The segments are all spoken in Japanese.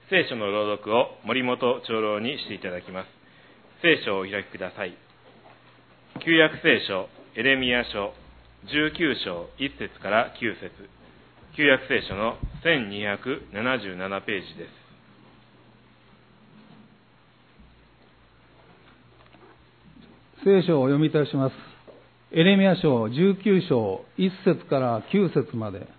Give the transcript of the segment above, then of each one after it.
聖書の朗読を森本長老にしていただきます。聖書をお開きください。旧約聖書エレミヤ書19章1節から9節、旧約聖書の1277ページです。 聖書をお読みいたします。エレミヤ書19章1節から9節まで。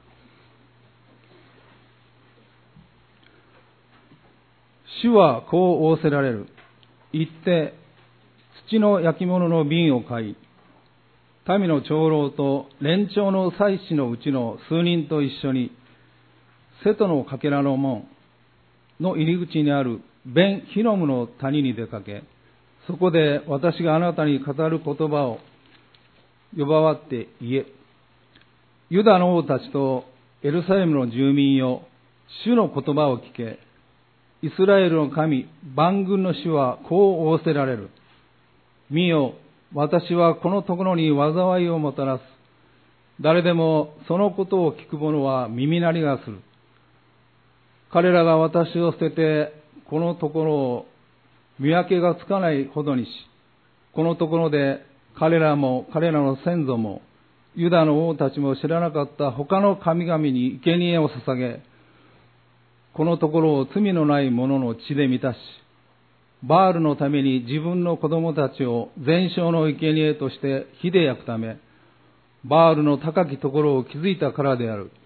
主はこう仰せられる。行って土の焼き物の瓶を買い、民の長老と連長の祭司のうちの数人と一緒に、瀬戸のかけらの門の入り口にあるベンヒノムの谷に出かけ、そこで私があなたに語る言葉を呼ばわって言え。ユダの王たちとエルサレムの住民よ、主の言葉を聞け。イスラエルの神、万軍の主はこう仰せられる。見よ、私はこのところに災いをもたらす。誰でもそのことを聞く者は耳鳴りがする。彼らが私を捨てて、このところを見分けがつかないほどにし、このところで彼らも彼らの先祖もユダの王たちも知らなかった他の神々に生贄を捧げ、このところを罪のない者の血で満たし、バールのために自分の子供たちを全焼の生贄として火で焼くため、バールの高きところを築いたからである。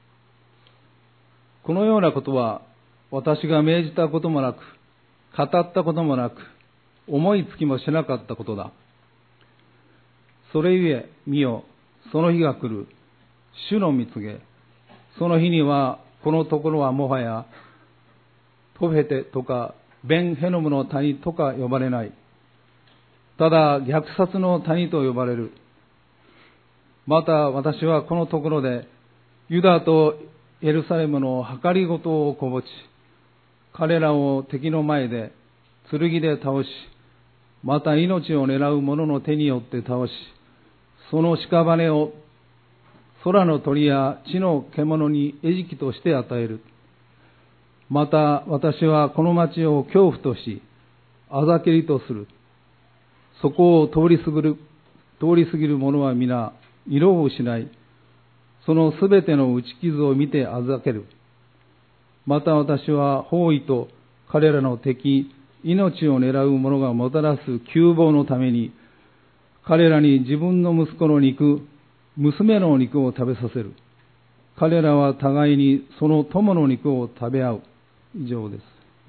このようなことは私が命じたこともなく、語ったこともなく、思いつきもしなかったことだ。それゆえ見よ、その日が来る。主の御告げ。その日にはこのところはもはやトフェテとかベンヘノムの谷とか呼ばれない。ただ虐殺の谷と呼ばれる。また私はこのところでユダとエルサレムの計りごとをこぼち、彼らを敵の前で剣で倒し、また命を狙う者の手によって倒し、その屍を空の鳥や地の獣に餌食として与える。また私はこの町を恐怖とし、あざけりとする。そこを通り過ぎる者は皆色を失い、そのすべての打ち傷を見てあざける。また私は包囲と彼らの敵、命を狙う者がもたらす窮乏のために、彼らに自分の息子の肉、娘の肉を食べさせる。彼らは互いにその友の肉を食べ合う。以上です。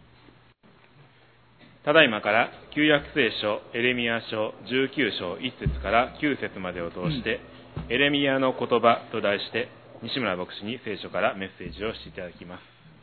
ただいまから旧約聖書エレミヤ書19章1節から9節までを通して、エレミヤの言葉と題して西村牧師に聖書からメッセージをしていただきます。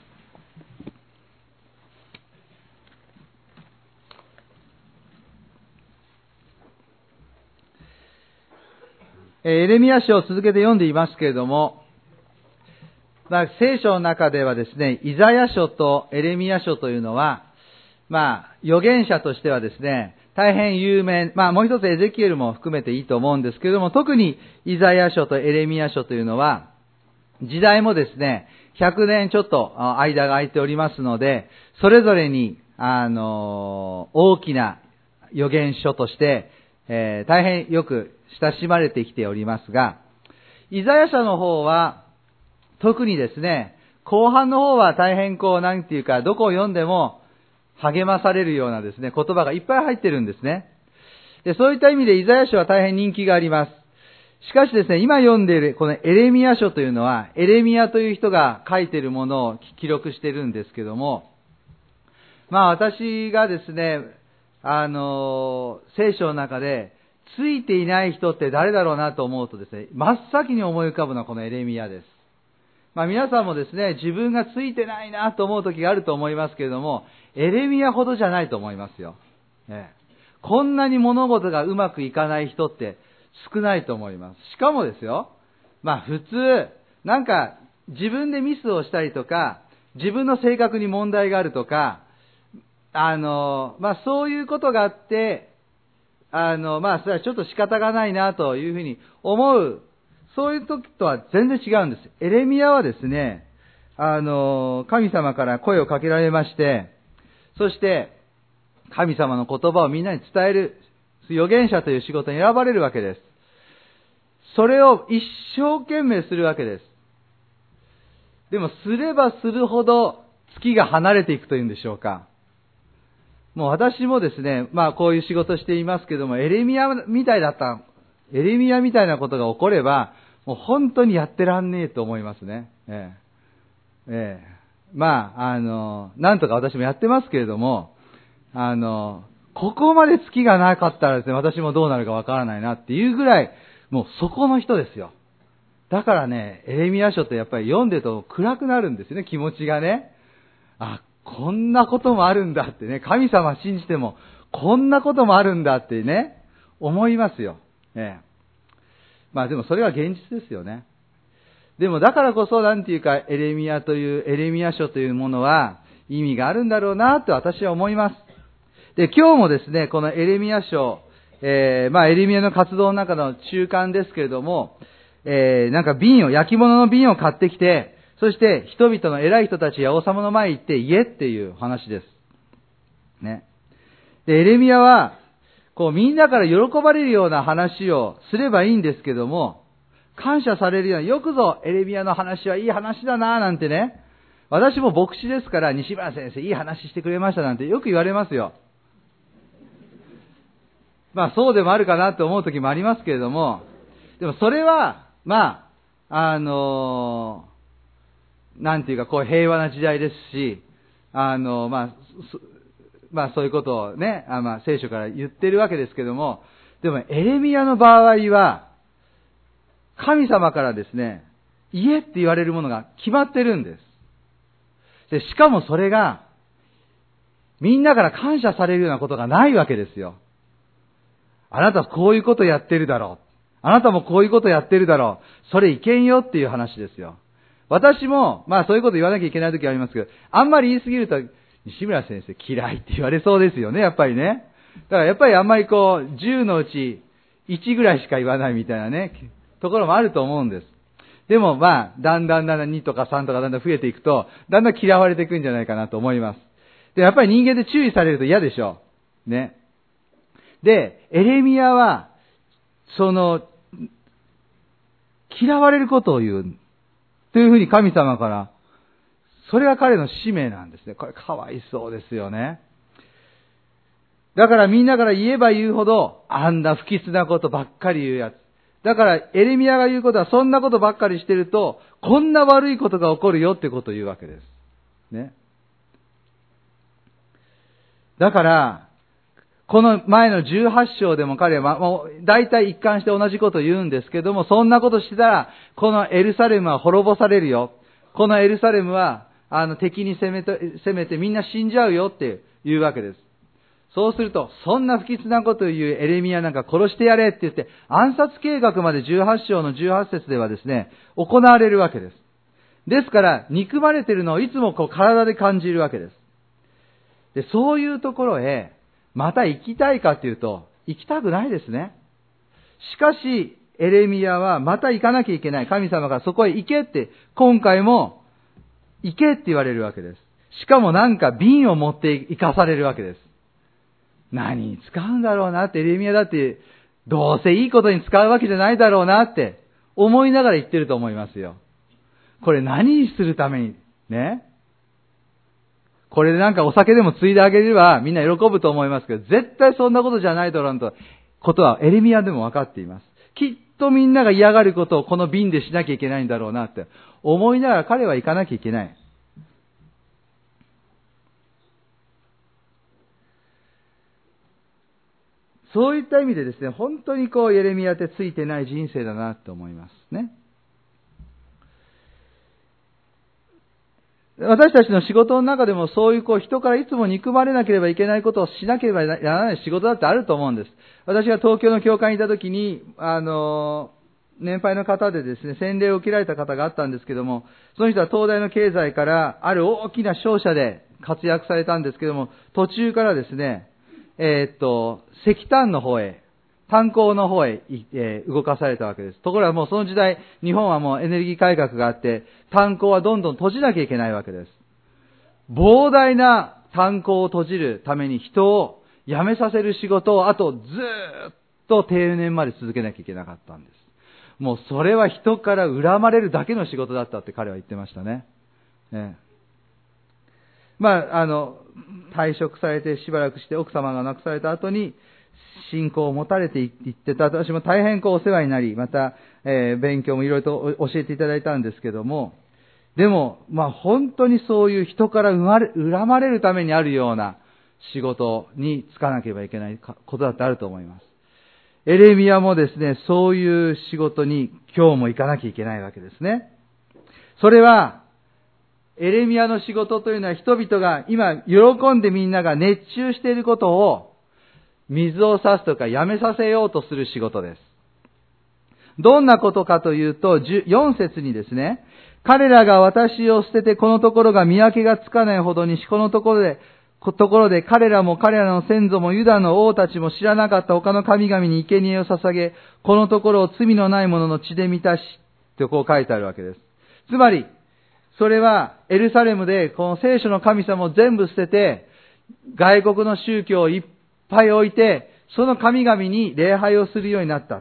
エレミヤ書を続けて読んでいますけれども、聖書の中ではですね、イザヤ書とエレミヤ書というのは、預言者としてはですね、大変有名、もう一つエゼキエルも含めていいと思うんですけれども、特にイザヤ書とエレミヤ書というのは、時代もですね、100年ちょっと間が空いておりますので、それぞれに、大きな預言書として、大変よく親しまれてきておりますが、イザヤ書の方は、特にですね、後半の方は大変どこを読んでも励まされるようなですね、言葉がいっぱい入ってるんですね。で、そういった意味でイザヤ書は大変人気があります。しかしですね、今読んでいるこのエレミヤ書というのは、エレミヤという人が書いているものを記録しているんですけども、私がですね、聖書の中で、ついていない人って誰だろうなと思うとですね、真っ先に思い浮かぶのはこのエレミヤです。皆さんもですね、自分がついてないなと思う時があると思いますけれども、エレミヤほどじゃないと思いますよ。こんなに物事がうまくいかない人って少ないと思います。しかもですよ、普通、自分でミスをしたりとか、自分の性格に問題があるとか、そういうことがあって、それはちょっと仕方がないなというふうに思う、そういう時とは全然違うんです。エレミヤはですね、 神様から声をかけられまして、そして、神様の言葉をみんなに伝える、預言者という仕事に選ばれるわけです。それを一生懸命するわけです。でも、すればするほど月が離れていくというんでしょうか。もう私もですね、こういう仕事していますけども、エレミヤみたいなことが起これば、もう本当にやってらんねえと思いますね。なんとか私もやってますけれども、ここまで月がなかったらですね、私もどうなるかわからないなっていうぐらい、もうそこの人ですよ。だからね、エレミヤ書ってやっぱり読んでると暗くなるんですよね、気持ちがね。こんなこともあるんだってね、神様信じても、こんなこともあるんだってね、思いますよ。でもそれは現実ですよね。でもだからこそエレミヤ書というものは意味があるんだろうなと私は思います。で、今日もですね、このエレミヤ書、エレミヤの活動の中の中間ですけれども、焼き物の瓶を買ってきて、そして人々の偉い人たちや王様の前に行って言えっていう話です。ね。で、エレミヤは、みんなから喜ばれるような話をすればいいんですけども、感謝されるような、よくぞエレミヤの話はいい話だなぁなんてね、私も牧師ですから、西村先生いい話してくれましたなんてよく言われますよ。そうでもあるかなと思う時もありますけれども、でもそれは、平和な時代ですし、そういうことをね、聖書から言ってるわけですけども、でもエレミヤの場合は、神様からですね、言えって言われるものが決まってるんです。で、しかもそれが、みんなから感謝されるようなことがないわけですよ。あなたこういうことやってるだろう。あなたもこういうことやってるだろう。それいけんよっていう話ですよ。私も、そういうこと言わなきゃいけない時ありますけど、あんまり言い過ぎると、西村先生嫌いって言われそうですよね、やっぱりね。だからやっぱりあんまり10のうち1ぐらいしか言わないみたいなね、ところもあると思うんです。でもだんだん2とか3とかだんだん増えていくと、だんだん嫌われていくんじゃないかなと思います。で、やっぱり人間で注意されると嫌でしょう。ね。で、エレミヤは、嫌われることを言う。というふうに神様から、それが彼の使命なんですね。これかわいそうですよね。だからみんなから言えば言うほど、あんな不吉なことばっかり言うやつ。だからエレミヤが言うことは、そんなことばっかりしてると、こんな悪いことが起こるよってことを言うわけです。ね。だから、この前の18章でも彼はもう大体一貫して同じことを言うんですけども、そんなことしてたら、このエルサレムは滅ぼされるよ。このエルサレムは、敵に攻めてみんな死んじゃうよって言うわけです。そうすると、そんな不吉なことを言うエレミヤなんか殺してやれって言って、暗殺計画まで18章の18節ではですね、行われるわけです。ですから、憎まれているのをいつも体で感じるわけです。で、そういうところへ、また行きたいかというと、行きたくないですね。しかし、エレミヤはまた行かなきゃいけない。神様がそこへ行けって、今回も行けって言われるわけです。しかも瓶を持って行かされるわけです。何に使うんだろうなって、エレミヤだって、どうせいいことに使うわけじゃないだろうなって思いながら言ってると思いますよ。これ何にするために、ね。これでお酒でもついであげればみんな喜ぶと思いますけど、絶対そんなことじゃないだろうと、ことはエレミヤでも分かっています。きっとみんなが嫌がることをこの瓶でしなきゃいけないんだろうなって思いながら彼は行かなきゃいけない。そういった意味でですね、本当にエレミヤってついてない人生だなと思いますね。私たちの仕事の中でもそういう人からいつも憎まれなければいけないことをしなければならない仕事だってあると思うんです。私が東京の教会にいたときに、年配の方でですね、洗礼を受けられた方があったんですけども、その人は東大の経済からある大きな商社で活躍されたんですけども、途中からですね、石炭の方へ炭鉱の方へ、動かされたわけです。ところがもうその時代、日本はもうエネルギー改革があって、炭鉱はどんどん閉じなきゃいけないわけです。膨大な炭鉱を閉じるために人を辞めさせる仕事をあとずっと定年まで続けなきゃいけなかったんです。もうそれは人から恨まれるだけの仕事だったって彼は言ってましたね。退職されてしばらくして奥様が亡くされた後に信仰を持たれていってた。私も大変お世話になり、また、勉強もいろいろと教えていただいたんですけども、でも、本当にそういう人から恨まれるためにあるような仕事に就かなければいけないことだってあると思います。エレミヤもですね、そういう仕事に今日も行かなきゃいけないわけですね。それは、エレミヤの仕事というのは人々が今喜んでみんなが熱中していることを水を差すとかやめさせようとする仕事です。どんなことかというと、4節にですね、彼らが私を捨ててこのところが見分けがつかないほどにこのところで彼らも彼らの先祖もユダの王たちも知らなかった他の神々に生贄を捧げ、このところを罪のない者の血で満たし、とこう書いてあるわけです。つまり、それはエルサレムでこの聖書の神様を全部捨てて、外国の宗教をいっぱい置いて、その神々に礼拝をするようになった。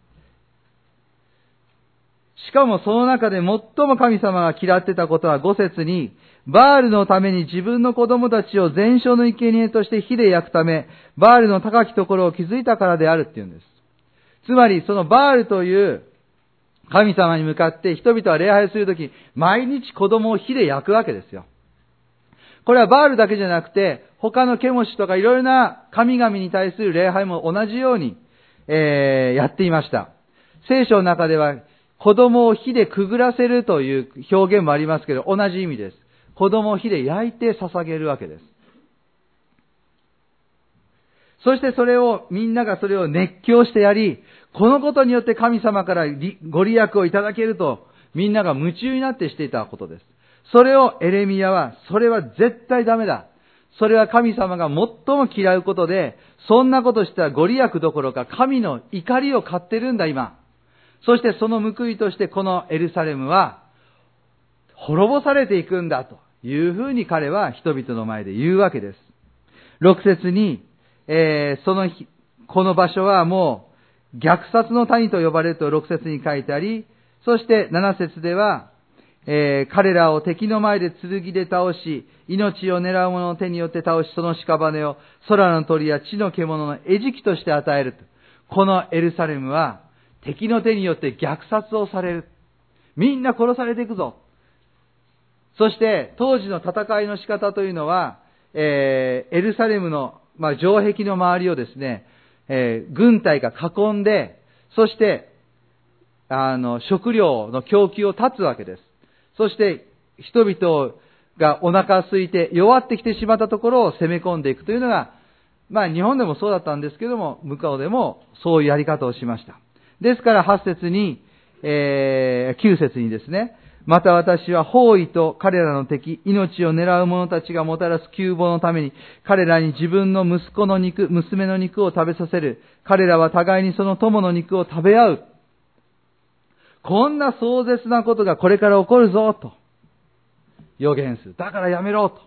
しかもその中で最も神様が嫌ってたことは5節に、バールのために自分の子供たちを全焼の生贄として火で焼くため、バールの高きところを築いたからであるっていうんです。つまりそのバールという神様に向かって人々は礼拝するとき、毎日子供を火で焼くわけですよ。これはバールだけじゃなくて、他のケモシとかいろいろな神々に対する礼拝も同じように、やっていました。聖書の中では、子供を火でくぐらせるという表現もありますけど、同じ意味です。子供を火で焼いて捧げるわけです。そしてみんながそれを熱狂してやり、このことによって神様からご利益をいただけると、みんなが夢中になってしていたことです。それをエレミヤは、それは絶対ダメだ。それは神様が最も嫌うことで、そんなことしたらご利益どころか神の怒りを買ってるんだ今。そしてその報いとしてこのエルサレムは滅ぼされていくんだというふうに彼は人々の前で言うわけです。6節に、この場所はもう虐殺の谷と呼ばれると6節に書いてあり、そして7節では、彼らを敵の前で剣で倒し、命を狙う者の手によって倒し、その屍を空の鳥や地の獣の餌食として与えると。このエルサレムは敵の手によって虐殺をされる。みんな殺されていくぞ。そして当時の戦いの仕方というのは、エルサレムの、城壁の周りをですね、軍隊が囲んで、そして食料の供給を断つわけです。そして人々がお腹空いて弱ってきてしまったところを攻め込んでいくというのが、日本でもそうだったんですけども、向こうでもそういうやり方をしました。ですから8節に、9節にですね、また私は包囲と彼らの敵、命を狙う者たちがもたらす窮乏のために、彼らに自分の息子の肉、娘の肉を食べさせる。彼らは互いにその友の肉を食べ合う。こんな壮絶なことがこれから起こるぞ、と予言する。だからやめろ、と。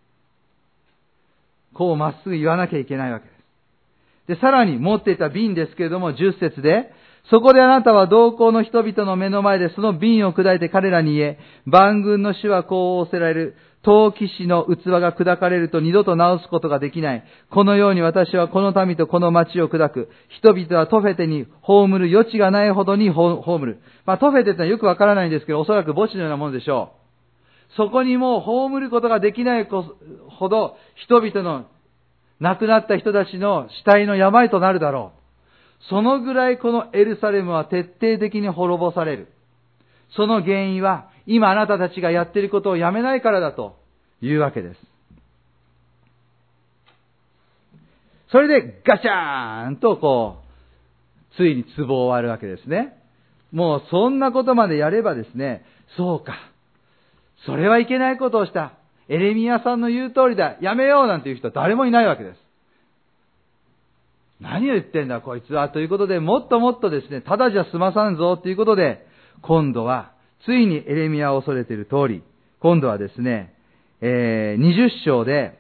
こうまっすぐ言わなきゃいけないわけです。で、さらに持っていた瓶ですけれども、10節で、そこであなたは同行の人々の目の前でその瓶を砕いて彼らに言え、万軍の主はこう仰せられる。陶器師の器が砕かれると二度と直すことができない。このように私はこの民とこの町を砕く。人々はトフェテに葬る余地がないほどに葬る。トフェテってのはよくわからないんですけど、おそらく墓地のようなものでしょう。そこにもう葬ることができないほど人々の亡くなった人たちの死体の病となるだろう。そのぐらいこのエルサレムは徹底的に滅ぼされる。その原因は今あなたたちがやっていることをやめないからだというわけです。それでガチャーンとついに壺を割るわけですね。もうそんなことまでやればですね、そうか。それはいけないことをした。エレミヤさんの言う通りだ。やめようなんていう人は誰もいないわけです。 何を言ってんだこいつはということで、もっともっとですね、ただじゃ済まさんぞということで、今度はついにエレミヤを恐れている通り、今度はですね、20章で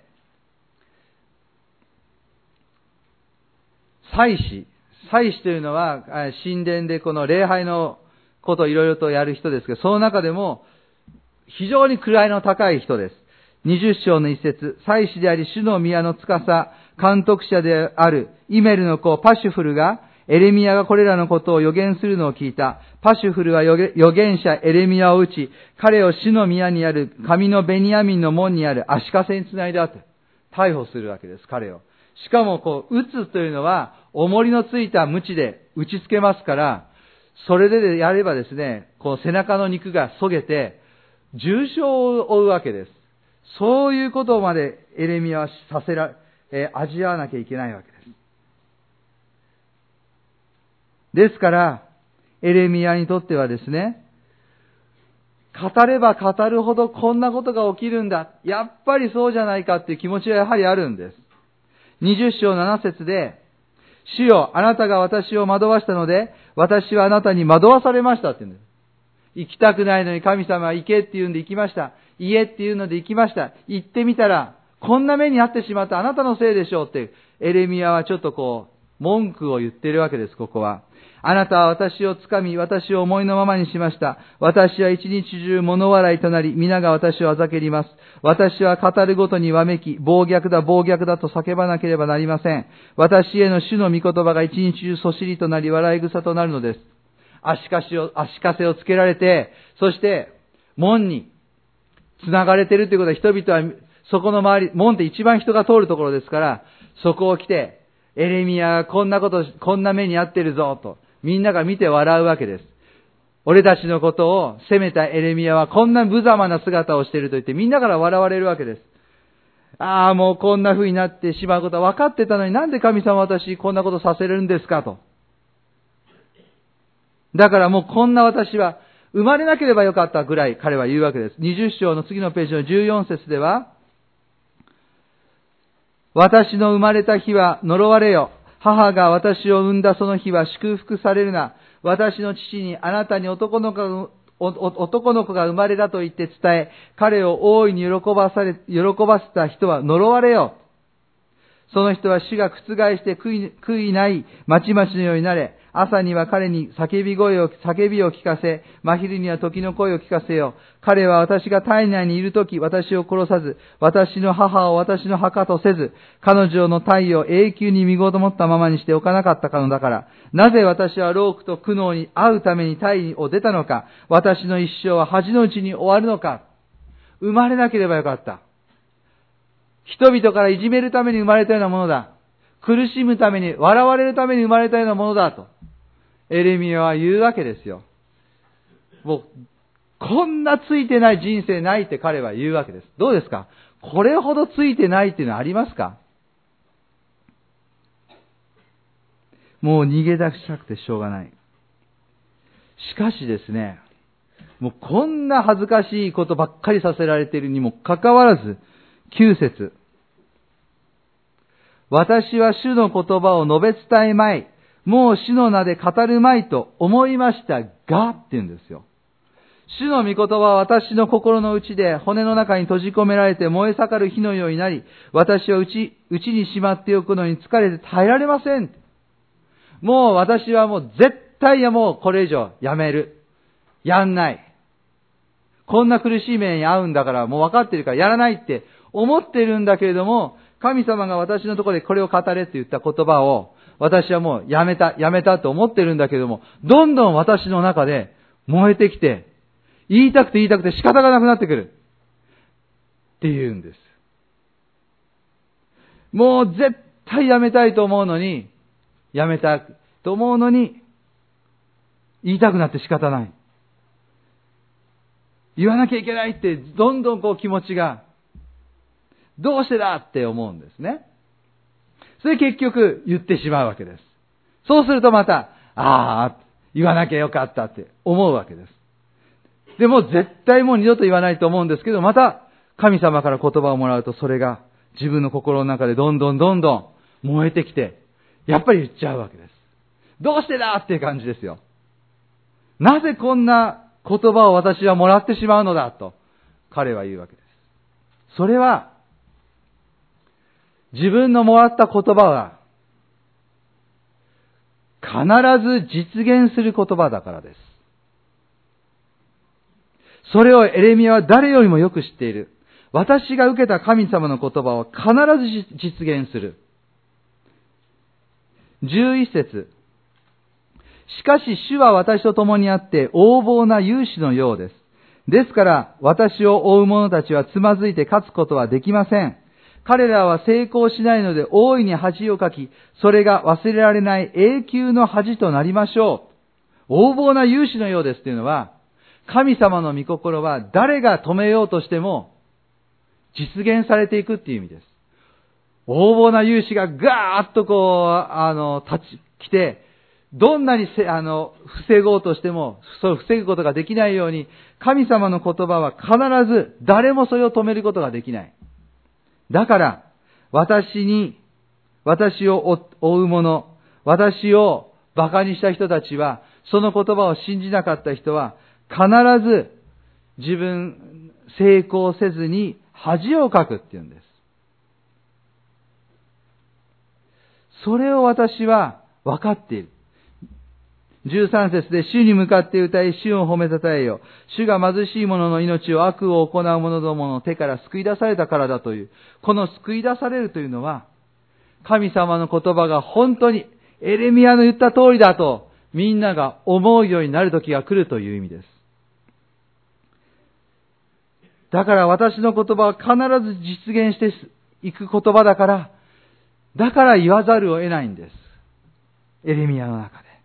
祭司というのは神殿でこの礼拝のことをいろいろとやる人ですけど、その中でも非常に位の高い人です。20章の一節、祭司であり主の宮の司、監督者であるイメルの子パシュフルが、エレミヤがこれらのことを予言するのを聞いた。パシュフルは預言者エレミヤを撃ち、彼を主の宮にある神のベニヤミンの門にある足かせにつないであって、逮捕するわけです、彼を。しかも撃つというのは、重りのついた鞭で打ちつけますから、それでやればですね、背中の肉がそげて、重傷を負うわけです。そういうことまでエレミヤは味わわなきゃいけないわけです。ですから、エレミヤにとってはですね、語れば語るほどこんなことが起きるんだ。やっぱりそうじゃないかっていう気持ちはやはりあるんです。20章7節で、主よ、あなたが私を惑わしたので、私はあなたに惑わされましたって言うんです。行きたくないのに神様は行けって言うんで行きました。言えって言うので行きました。行ってみたら、こんな目に遭ってしまったあなたのせいでしょうって、エレミヤはちょっと文句を言っているわけです、ここは。あなたは私を掴み、私を思いのままにしました。私は一日中物笑いとなり、皆が私をあざけります。私は語るごとにわめき、暴虐だ、暴虐だと叫ばなければなりません。私への主の御言葉が一日中そしりとなり、笑い草となるのです。足かせをつけられて、そして、門に繋がれているということは、人々は、そこの周り、門って一番人が通るところですから、そこを来て、エレミヤがこんな目に遭ってるぞ、と、みんなが見て笑うわけです。俺たちのことを責めたエレミヤは、こんな無様な姿をしていると言って、みんなから笑われるわけです。ああ、もうこんな風になってしまうことは分かってたのに、なんで神様は私こんなことさせるんですか、と。だからもうこんな私は生まれなければよかったぐらい彼は言うわけです。20章の次のページの14節では、私の生まれた日は呪われよ。母が私を産んだその日は祝福されるな。私の父にあなたに男の子が生まれたと言って伝え、彼を大いに喜ばせた人は呪われよ。その人は死が覆して悔いないまちまちのようになれ。朝には彼に叫びを聞かせ、真昼には時の声を聞かせよ。彼は私が体内にいるとき、私を殺さず、私の母を私の墓とせず、彼女の体を永久に身ごもったままにしておかなかったのだから。なぜ私は労苦と苦悩に遭うために体を出たのか。私の一生は恥のうちに終わるのか。生まれなければよかった。人々からいじめるために生まれたようなものだ。苦しむために、笑われるために生まれたようなものだと。エレミヤは言うわけですよ。もう、こんなついてない人生ないって彼は言うわけです。どうですか？これほどついてないっていうのはありますか？もう逃げ出したくてしょうがない。しかしですね、もうこんな恥ずかしいことばっかりさせられているにもかかわらず、9節。私は主の言葉を述べ伝えまい。もう主の名で語るまいと思いましたが、って言うんですよ。主の御言葉は私の心の内で骨の中に閉じ込められて燃え盛る火のようになり、私は内にしまっておくのに疲れて耐えられません。もう私はもう絶対もうこれ以上やめる。やんない。こんな苦しい目に遭うんだからもう分かってるからやらないって思ってるんだけれども、神様が私のところでこれを語れって言った言葉を私はもうやめたと思ってるんだけれども、どんどん私の中で燃えてきて、言いたくて仕方がなくなってくるって言うんです。もう絶対やめたいと思うのに、言いたくなって仕方ない。言わなきゃいけないって、どんどん気持ちが、どうしてだって思うんですね。それ結局言ってしまうわけです。そうするとまた、言わなきゃよかったって思うわけです。でも絶対もう二度と言わないと思うんですけど、また神様から言葉をもらうと、それが自分の心の中でどんどん燃えてきて、 やっぱり言っちゃうわけです。どうしてだっていう感じですよ。なぜこんな言葉を私はもらってしまうのだと彼は言うわけです。それは自分のもらった言葉は必ず実現する言葉だからです。それをエレミヤは誰よりもよく知っている。私が受けた神様の言葉は必ず実現する。11節。しかし主は私と共にあって横暴な勇士のようです。ですから私を追う者たちはつまずいて勝つことはできません。彼らは成功しないので大いに恥をかき、それが忘れられない永久の恥となりましょう。横暴な勇士のようですというのは、神様の御心は誰が止めようとしても実現されていくっていう意味です。横暴な勇士がガーッと来て、どんなに防ごうとしても、そう防ぐことができないように、神様の言葉は必ず誰もそれを止めることができない。だから、私を追う者、私を馬鹿にした人たちは、その言葉を信じなかった人は、必ず自分成功せずに恥をかくっていうんです。それを私は分かっている。13節で主に向かって歌い、主を褒めたたえよ。主が貧しい者の命を悪を行う者どもの手から救い出されたからだという。この救い出されるというのは、神様の言葉が本当にエレミヤの言った通りだと、みんなが思うようになる時が来るという意味です。だから私の言葉は必ず実現していく言葉だから言わざるを得ないんです。エレミヤの中で。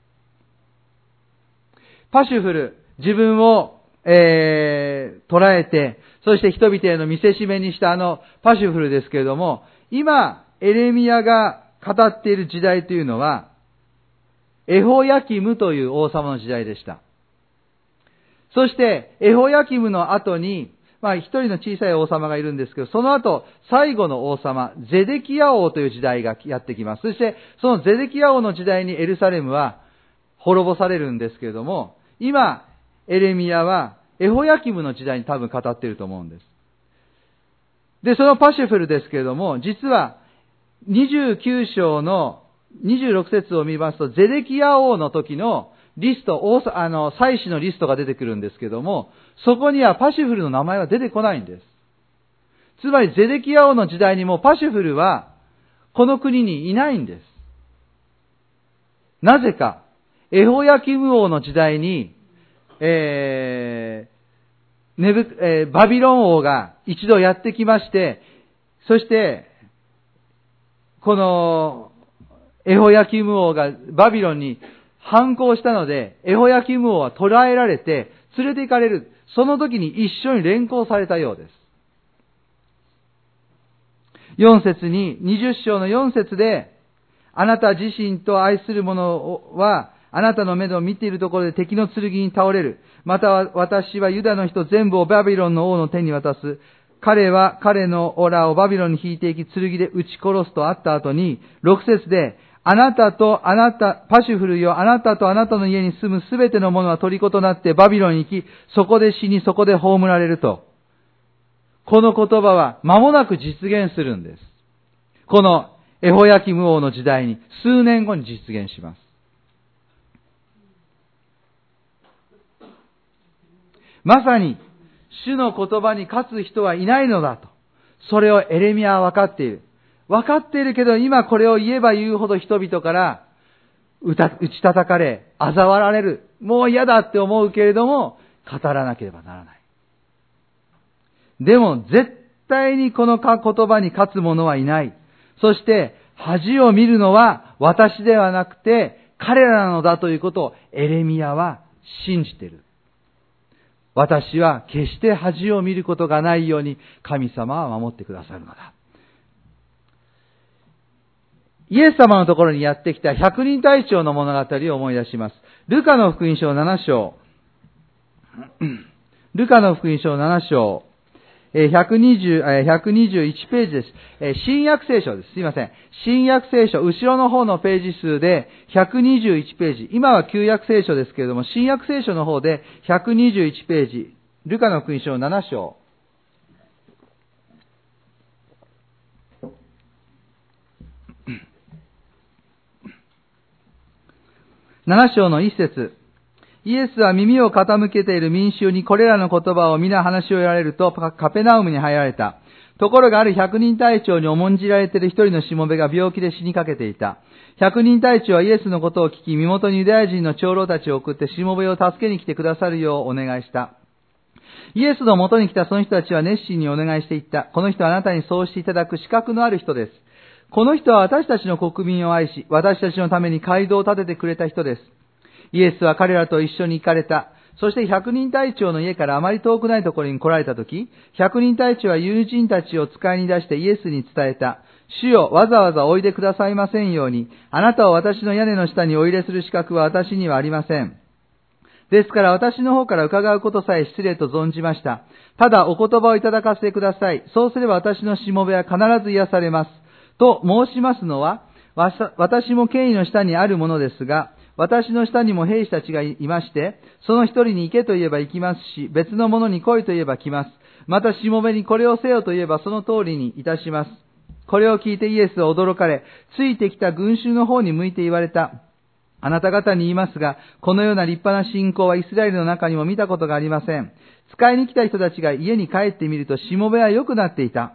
パシュフル、自分を、捉えて、そして人々への見せしめにしたパシュフルですけれども、今、エレミヤが語っている時代というのは、エホヤキムという王様の時代でした。そして、エホヤキムの後に、一人の小さい王様がいるんですけど、その後、最後の王様、ゼデキヤ王という時代がやってきます。そして、そのゼデキヤ王の時代にエルサレムは滅ぼされるんですけれども、今、エレミヤは、エホヤキムの時代に多分語っていると思うんです。で、そのパシュフルですけれども、実は、29章の26節を見ますと、ゼデキヤ王の時のリスト、祭司のリストが出てくるんですけども、そこにはパシュフルの名前は出てこないんです。つまり、ゼデキヤ王の時代にもパシュフルは、この国にいないんです。なぜか、エホヤキム王の時代に、バビロン王が一度やってきまして、そして、この、エホヤキム王がバビロンに反抗したので、エホヤキム王は捕らえられて、連れて行かれる。その時に一緒に連行されたようです。4節に、20章の4節で、あなた自身と愛する者は、あなたの目で見ているところで敵の剣に倒れる。また私はユダの人全部をバビロンの王の手に渡す。彼は彼のオラをバビロンに引いていき、剣で撃ち殺すとあった後に、6節で、パシュフルよ、あなたとあなたの家に住むすべての者は虜となってバビロンに行き、そこで死に、そこで葬られると。この言葉は間もなく実現するんです。このエホヤキム王の時代に数年後に実現します。まさに、主の言葉に勝つ人はいないのだと。それをエレミヤは分かっている。分かっているけど、今これを言えば言うほど人々から打ち叩かれ、嘲笑われる。もう嫌だって思うけれども、語らなければならない。でも、絶対にこの言葉に勝つ者はいない。そして、恥を見るのは私ではなくて、彼らなのだということをエレミヤは信じている。私は決して恥を見ることがないように神様は守ってくださるのだ。イエス様のところにやってきた百人隊長の物語を思い出します。ルカの福音書7章。ルカの福音書7章。 121ページです。新約聖書です。すいません。新約聖書、後ろの方のページ数で121ページ。今は旧約聖書ですけれども、新約聖書の方で121ページ。ルカの福音書7章。7章の1節。イエスは耳を傾けている民衆にこれらの言葉を皆話し終えられるとカペナウムに入られた。ところがある100人隊長に重んじられている一人のしもべが病気で死にかけていた。100人隊長はイエスのことを聞き、身元にユダヤ人の長老たちを送ってしもべを助けに来てくださるようお願いした。イエスの元に来たその人たちは熱心にお願いしていった。この人はあなたにそうしていただく資格のある人です。この人は私たちの国民を愛し、私たちのために街道を建ててくれた人です。イエスは彼らと一緒に行かれた。そして100人隊長の家からあまり遠くないところに来られたとき、100人隊長は友人たちを使いに出してイエスに伝えた。主よ、わざわざおいでくださいませんように、あなたを私の屋根の下にお入れする資格は私にはありません。ですから私の方から伺うことさえ失礼と存じました。ただお言葉をいただかせてください。そうすれば私のしもべは必ず癒されます。と申しますのは、私も権威の下にあるものですが、私の下にも兵士たちがいまして、その一人に行けと言えば行きますし、別の者に来いと言えば来ます。またしもべにこれをせよと言えばその通りにいたします。これを聞いてイエスは驚かれ、ついてきた群衆の方に向いて言われた。あなた方に言いますが、このような立派な信仰はイスラエルの中にも見たことがありません。使いに来た人たちが家に帰ってみるとしもべは良くなっていた。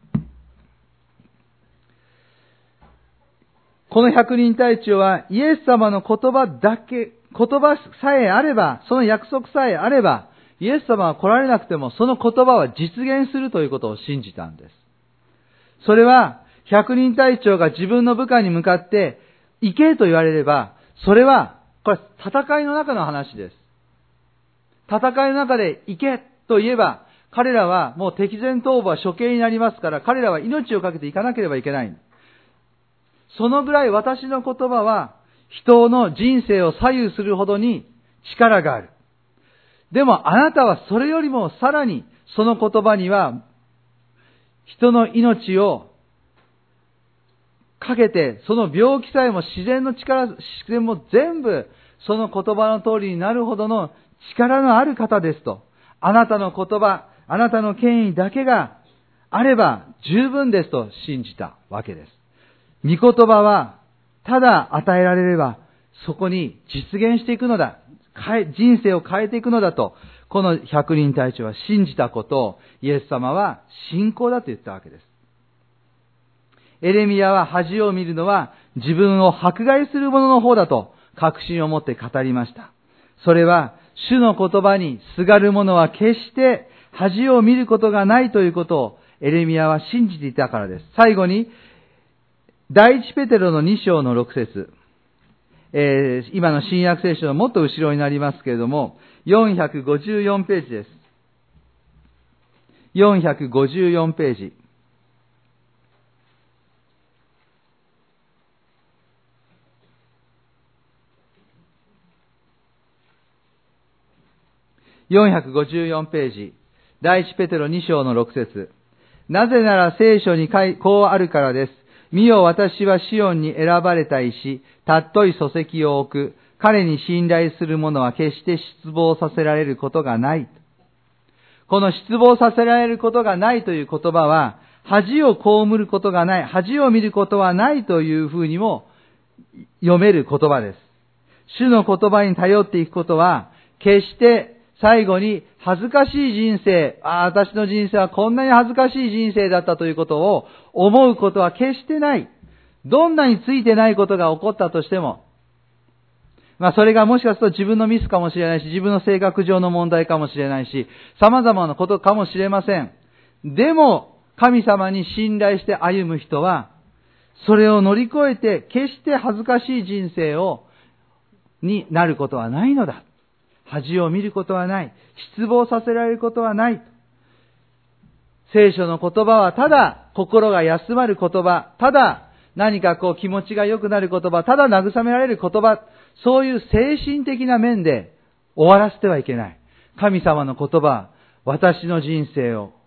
この100人隊長はイエス様の言葉さえあれば、その約束さえあれば、イエス様は来られなくてもその言葉は実現するということを信じたんです。それは100人隊長が自分の部下に向かって行けと言われれば、それはこれ戦いの中の話です。戦いの中で行けと言えば、彼らはもう敵前逃亡は処刑になりますから、彼らは命を懸けていかなければいけない。そのぐらい私の言葉は人の人生を左右するほどに力がある。でもあなたはそれよりもさらにその言葉には人の命をかけて、その病気さえも自然も全部その言葉の通りになるほどの力のある方ですと。あなたの言葉、あなたの権威だけがあれば十分ですと信じたわけです。御言葉はただ与えられればそこに実現していくのだ。人生を変えていくのだと、この100人隊長は信じたことをイエス様は信仰だと言ったわけです。エレミヤは恥を見るのは自分を迫害する者の方だと確信を持って語りました。それは主の言葉にすがる者は決して恥を見ることがないということをエレミヤは信じていたからです。最後に第一ペテロの2章の6節、今の新約聖書のもっと後ろになりますけれども、454ページです。454ページ。454ページ。第一ペテロ2章の6節。なぜなら聖書にこうあるからです。見よ、私はシオンに選ばれた石、たっとい礎石を置く。彼に信頼する者は決して失望させられることがない。この失望させられることがないという言葉は、恥を被ることがない、恥を見ることはないというふうにも読める言葉です。主の言葉に頼っていくことは、決して最後に恥ずかしい人生、私の人生はこんなに恥ずかしい人生だったということを思うことは決してない。どんなについてないことが起こったとしても、それがもしかすると自分のミスかもしれないし、自分の性格上の問題かもしれないし、様々なことかもしれません。でも、神様に信頼して歩む人は、それを乗り越えて決して恥ずかしい人生になることはないのだ。恥を見ることはない。失望させられることはない。聖書の言葉はただ心が休まる言葉、ただ何か気持ちが良くなる言葉、ただ慰められる言葉、そういう精神的な面で終わらせてはいけない。神様の言葉は私の人生を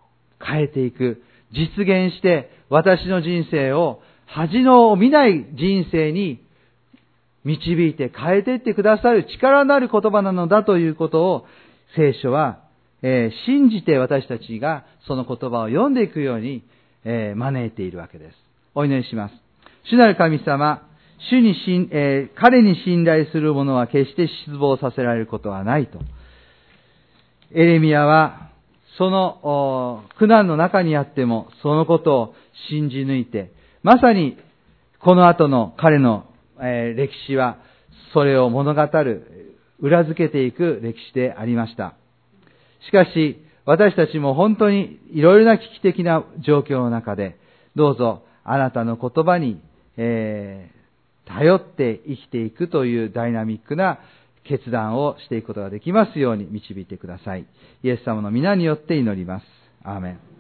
変えていく、実現して私の人生を恥の見ない人生に導いて変えていってくださる力のある言葉なのだということを聖書は、信じて私たちがその言葉を読んでいくように、招いているわけです。お祈りします。主なる神様、彼に信頼する者は決して失望させられることはないと。エレミヤはその苦難の中にあってもそのことを信じ抜いて、まさにこの後の彼の歴史はそれを物語る、裏付けていく歴史でありました。しかし私たちも本当にいろいろな危機的な状況の中で、どうぞあなたの言葉に、頼って生きていくというダイナミックな決断をしていくことができますように導いてください。イエス様の皆によって祈ります。アーメン。